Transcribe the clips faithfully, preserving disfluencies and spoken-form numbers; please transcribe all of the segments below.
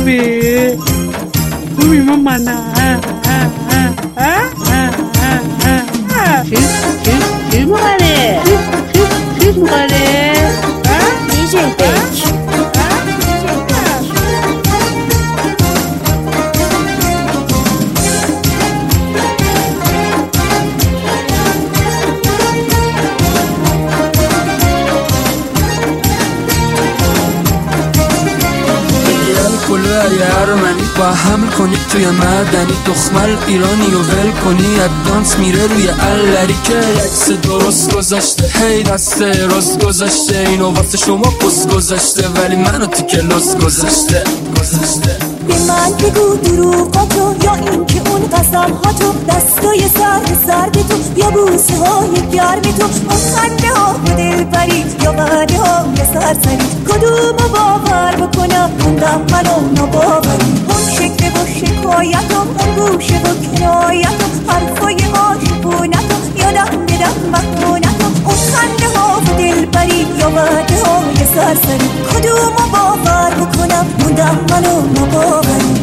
خوبی؟ خوبی مامانا؟ چیز چیز چیز مقاله؟ چیز چیز مقاله؟ دیجی بیک. کلو هر منی با حمل کنی توی مدنی دخمل ایرانی و ول کنی ادوانس میره روی الری که عکس درست گذاشته هی دسته راست گذاشته اینو واسه شما پست گذاشته ولی منو تو کلاس گذاشته گذاشته به من بگو دروغاتو یا این که اون قسم هاتو دستای سرد سرد تو یا بوسه های گرم تو اون خنده ها و دل برید یا وعده های سرسری کدومو باور بکنم موندم منو نباوری اون شکل و شکایت و اون گوشه و کنایت و حرفای عاشقونت و یا دم بدم مکنت و اون خنده ها و دل برید یا وعده های سرسری کدومو باور بکنم موندم منو نباوری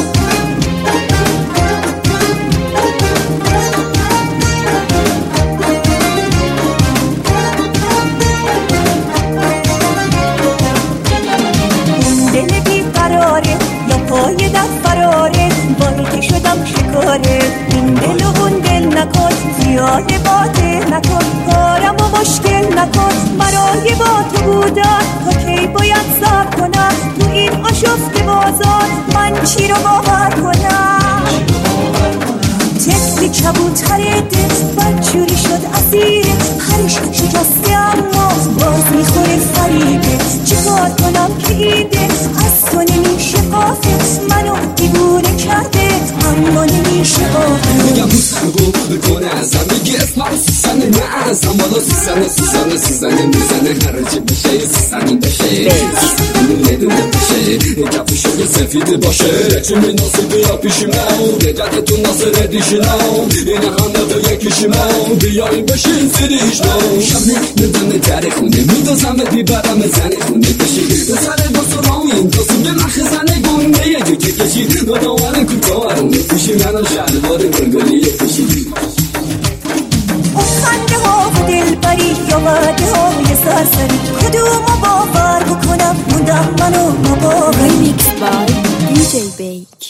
پای دست فراره باری که شدم شکاره این دل و اون دل نکن زیاد باطل نکن کارم و مشکل نکن برای با تو بودن تا کی باید صبر کنم تو این آشفت بازار من چی رو باور کنم طفل کبوتر دل بدجوری شد اسیر هرش شکسته اما باز میخوره فریبه چیکار کنم که این دل از تو نمیشه قافه منو دیوونه کرده اما نمیشه قافه میگم بوسم گو بکنه ازم بگی اسمم سیزنه نه ازم بالا سیزنه سیزنه سیزنه میزنه هرچی بشه سیزنه بشه سیزنه دونه بشه کفشو که سفید باشه چون ناصبی یا پیشی من رجت تو ناصر دیشی نام این همه تو یکیشی من بیاییم بشین سریش نام شمه ندانه در خونه میدازم بیبرم زنه خونه بشی بسر دو سرامین دو سنگه مخزنه گونه یه جو که کشی ندوانه کتارم پیشی منو شلوار گلگلی پیشی اون خنده ها و دل بری یا وعده های سرسری کدومو باور بکنم موندم منو نباوری Remix by دیجی بیک.